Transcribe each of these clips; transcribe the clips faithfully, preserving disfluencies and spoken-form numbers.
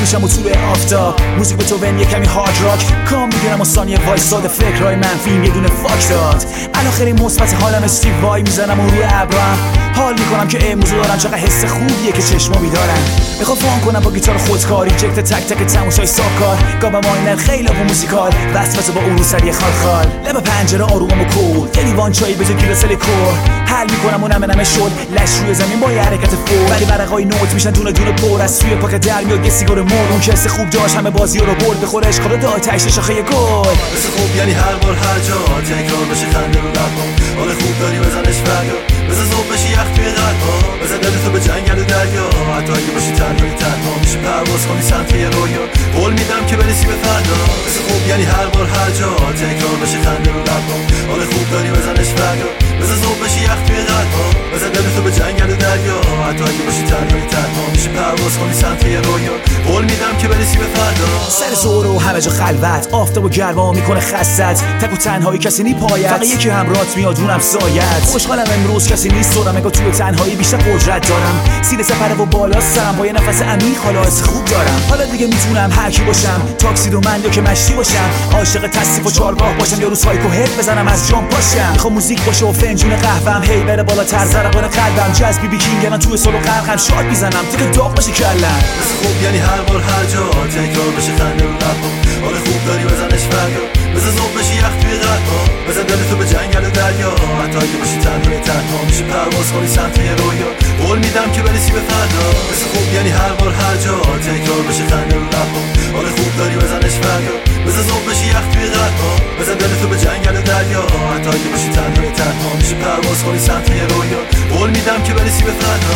میشم و تو به آفتاب موزیک به تو ون یه کمی هارد راک کام میگیرم و ثانیه وایساد فکرهای منفیم یه دونه فاک داد الاخر مثبت حالم استیو وای میزنم و روی ابرم حال میکنم که امروز دارم چقدر حس خوبیه که چشما میدارم میخوام فان کنم با گیتار خودکاری جکت تک تک تماشای ساکار گابا ماینر خیلی و موزیکال وسوسه با اون سری خال خال لب پنجره آرومم و کول یه لیوان چای بجا گیلاس لیکور حل میکنم و نمه نمه شد لش روی زمین با یه حرکت فور ولی ورقای نوت میشن دونه دونه پر از سوی پاک در میاد یه سیگار مر اون کس خوب داشت همه بازی رو برد بخوره اشکالو داد تایش شاخه گل مثل خوب یعنی هر بار هر جا تکرار بشه خنده رو لبام حال خوب داری بزنش فریاد بزن زوب بشی یخ توی قلبا بزن دل تو به جنگل و دریا حتی اگه باشی تنهایی تنها میشه پرواز کنی سمت یه رویا قول میدم که برسی به فردا مثل خوب یعنی هر بار هر جا تکرار بشه خنده رو لبام حال خوب داری بزنش فریاد بزن زوب بشی یخ توی قلبا بزن دل تو به جنگل و دریا حتی اگه باشی تنهایی تنها میشه پرواز کنی سمت یه رویا قول میدم که برسی به فردا سر زور و همه جا خلوت آفتاب و گرما میکنه خست تک و تنهایی کسی نی پایت فقط یکی همراهت میاد اونم سایت خوشحالم امروز کسی نیست دورم اگه توی تنهایی بیشتر قدرت دارم سینه سپره و بالا سرم با یه نفس عمیق حالا حس خوب دارم حالا دیگه میتونم هر کی باشم تاکسی رو من یا که مشتی باشم عاشق تصیف و چارگاه باشم یا رو سایکو هد بزنم از جام پاشم میخوام موزیک باشه و فنجون قهوه‌ام هی بره بالاتر ضربان قلبم جاز بی بی کینگ من توی سولو قلبم شاد میزنم دیگه داغ بشه کلم مثل خوب یعنی هر بار هر جا تکرار بشه خنده رو لبام حال خوب داری بزنش فریاد بزن زوب بشی یخ توی قلبا بزن دل تو به جنگل و دریا حتی اگه باشی تنهایی تنها میشه پرواز کنی سمت یه رویا قول میدم که برسی به فردا مثل خوب یعنی هر بار هر جا تکرار بشه خنده رو لبام حال خوب داری بزنش فریاد بزن زوب بشی یخ توی قلبا بزن دل تو به جنگل و دریا حتی اگه باشی تنهایی تنها میشه پرواز کنی سمت یه رویا قول میدم که برسی به فردا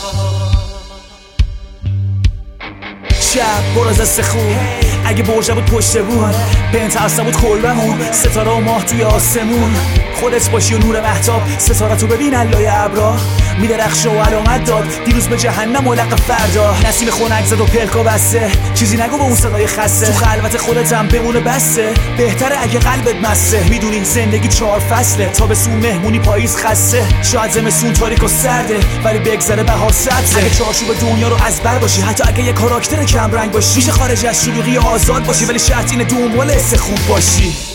شب برو از دست خون اگه برجه بود پشته بود بنت اصلا بود کلبمون ستاره و ماه توی آسمون خودت باشی و نور مهتاب ستاره تو ببین علای ابرا میدرخشه و علامت داد دیروز به جهنم و لق فردا نسیم خنک زد و پلکا بسته چیزی نگو با اون صدای خسته تو خلوت خودتم بمونه بسته بهتره اگه قلبت مسته میدونی زندگی چهار فصله تابستون مهمونی پاییز خسته شاید زمستون تاریک و سرده ولی بگذره بهار سبزه اگه چارچوب دنیا رو از بر باشی حتی اگه یه کاراکتر کم رنگ باشی میشه خارج از شلوغی آزاد باشی ولی شرط اینه دنبال حس خوب باشی